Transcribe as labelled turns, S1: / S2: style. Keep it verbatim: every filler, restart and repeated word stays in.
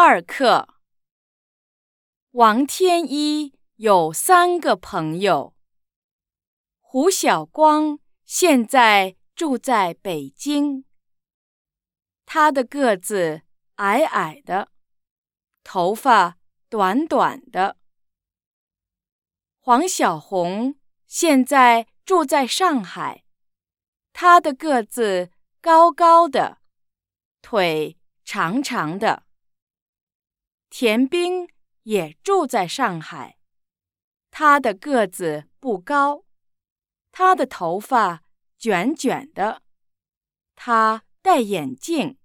S1: 二课。王天一有三个朋友。胡晓光现在住在北京。他的个子矮矮的，头发短短的。黄小红现在住在上海，他的个子高高的，腿长长的。田冰也住在上海，他的个子不高，他的头发卷卷的，他戴眼镜。